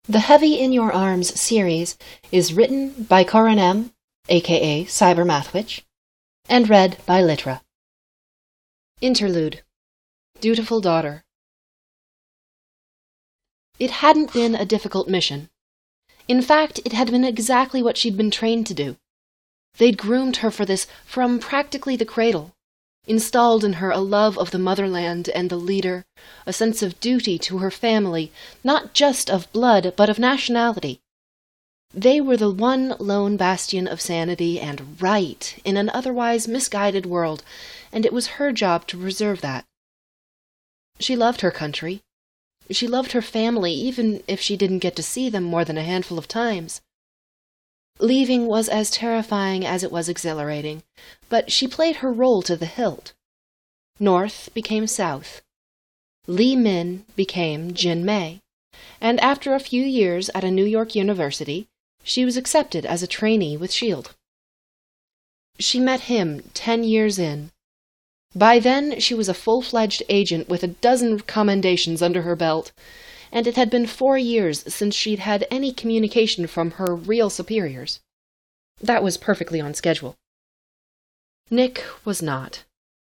The Heavy in Your Arms series is written by Corin M., aka Cybermathwitch, and read by Litra. Interlude. Dutiful Daughter. It hadn't been a difficult mission. In fact, it had been exactly what she'd been trained to do. They'd groomed her for this from practically the cradle, installed in her a love of the motherland and the leader, a sense of duty to her family, not just of blood, but of nationality. They were the one lone bastion of sanity and right in an otherwise misguided world, and it was her job to preserve that. She loved her country. She loved her family, even if she didn't get to see them more than a handful of times. Leaving was as terrifying as it was exhilarating, but she played her role to the hilt. North became South. Li Min became Jin Mei, and after a few years at a New York university, she was accepted as a trainee with S.H.I.E.L.D. She met him 10 years in. By then, she was a full-fledged agent with a dozen commendations under her belt, and it had been 4 years since she'd had any communication from her real superiors. That was perfectly on schedule. Nick was not.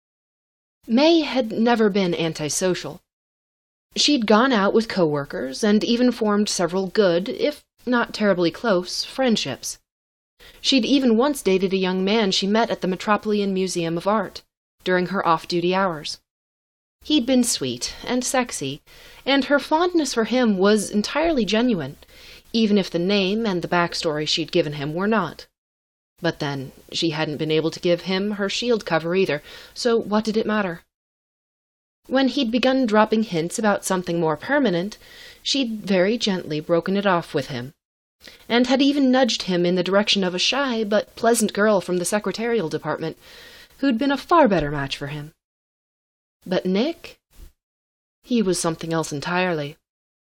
May had never been antisocial. She'd gone out with coworkers and even formed several good, if not terribly close, friendships. She'd even once dated a young man she met at the Metropolitan Museum of Art during her off-duty hours. He'd been sweet and sexy, and her fondness for him was entirely genuine, even if the name and the backstory she'd given him were not. But then, she hadn't been able to give him her S.H.I.E.L.D. cover either, so what did it matter? When he'd begun dropping hints about something more permanent, she'd very gently broken it off with him, and had even nudged him in the direction of a shy but pleasant girl from the secretarial department, who'd been a far better match for him. But Nick? He was something else entirely.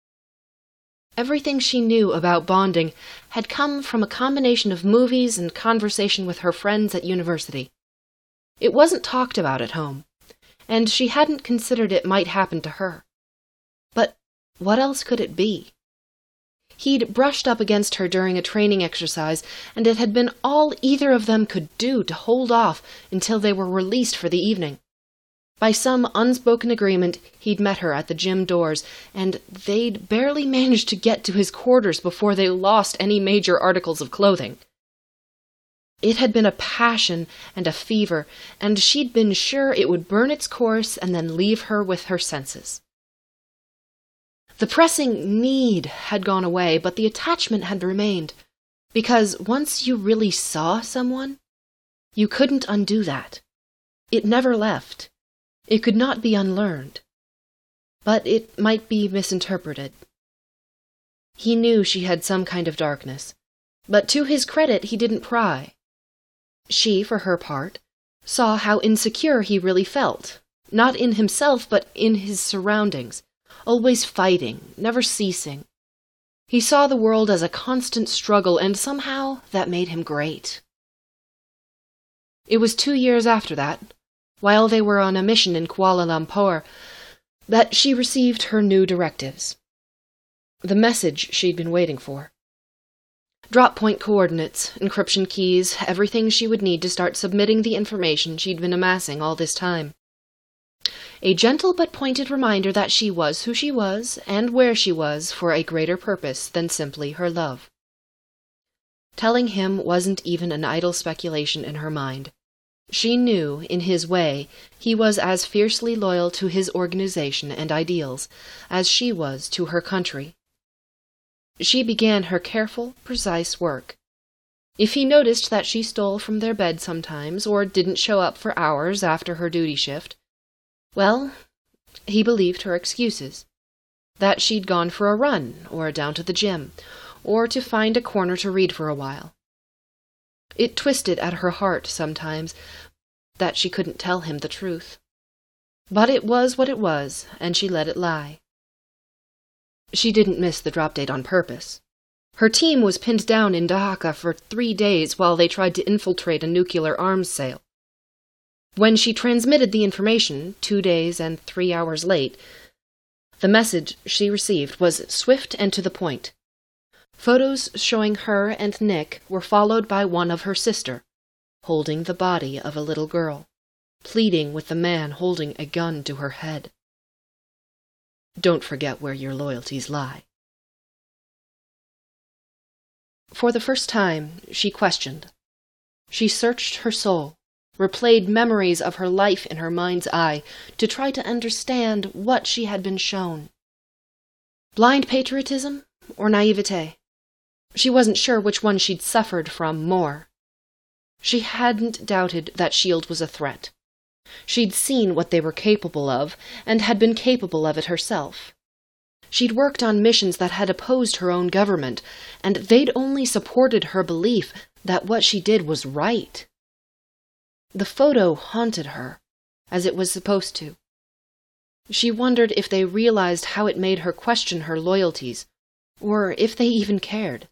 Everything she knew about bonding had come from a combination of movies and conversation with her friends at university. It wasn't talked about at home, and she hadn't considered it might happen to her. But what else could it be? He'd brushed up against her during a training exercise, and it had been all either of them could do to hold off until they were released for the evening. By some unspoken agreement, he'd met her at the gym doors, and they'd barely managed to get to his quarters before they lost any major articles of clothing. It had been a passion and a fever, and she'd been sure it would burn its course and then leave her with her senses. The pressing need had gone away, but the attachment had remained, because once you really saw someone, you couldn't undo that. It never left. It could not be unlearned. But it might be misinterpreted. He knew she had some kind of darkness, but to his credit he didn't pry. She, for her part, saw how insecure he really felt, not in himself but in his surroundings, always fighting, never ceasing. He saw the world as a constant struggle, and somehow that made him great. It was 2 years after that, while they were on a mission in Kuala Lumpur, that she received her new directives. The message she'd been waiting for. Drop point coordinates, encryption keys, everything she would need to start submitting the information she'd been amassing all this time. A gentle but pointed reminder that she was who she was and where she was for a greater purpose than simply her love. Telling him wasn't even an idle speculation in her mind. She knew, in his way, he was as fiercely loyal to his organization and ideals as she was to her country. She began her careful, precise work. If he noticed that she stole from their bed sometimes, or didn't show up for hours after her duty shift, well, he believed her excuses. That she'd gone for a run, or down to the gym, or to find a corner to read for a while. It twisted at her heart sometimes that she couldn't tell him the truth. But it was what it was, and she let it lie. She didn't miss the drop date on purpose. Her team was pinned down in Dhaka for 3 days while they tried to infiltrate a nuclear arms sale. When she transmitted the information, 2 days and 3 hours late, the message she received was swift and to the point. Photos showing her and Nick were followed by one of her sister, holding the body of a little girl, pleading with the man holding a gun to her head. Don't forget where your loyalties lie. For the first time, she questioned. She searched her soul, replayed memories of her life in her mind's eye to try to understand what she had been shown. Blind patriotism or naivete? She wasn't sure which one she'd suffered from more. She hadn't doubted that S.H.I.E.L.D. was a threat. She'd seen what they were capable of, and had been capable of it herself. She'd worked on missions that had opposed her own government, and they'd only supported her belief that what she did was right. The photo haunted her, as it was supposed to. She wondered if they realized how it made her question her loyalties, or if they even cared.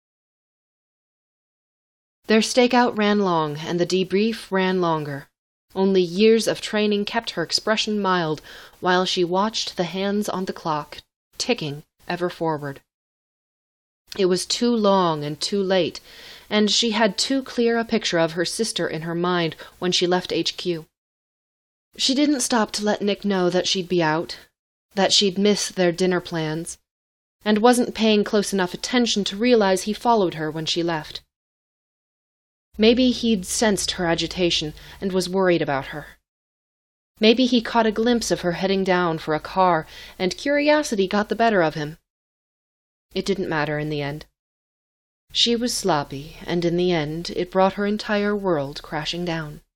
Their stakeout ran long, and the debrief ran longer. Only years of training kept her expression mild while she watched the hands on the clock, ticking ever forward. It was too long and too late, and she had too clear a picture of her sister in her mind when she left HQ. She didn't stop to let Nick know that she'd be out, that she'd miss their dinner plans, and wasn't paying close enough attention to realize he followed her when she left. Maybe he'd sensed her agitation and was worried about her. Maybe he caught a glimpse of her heading down for a car, and curiosity got the better of him. It didn't matter in the end. She was sloppy, and in the end it brought her entire world crashing down.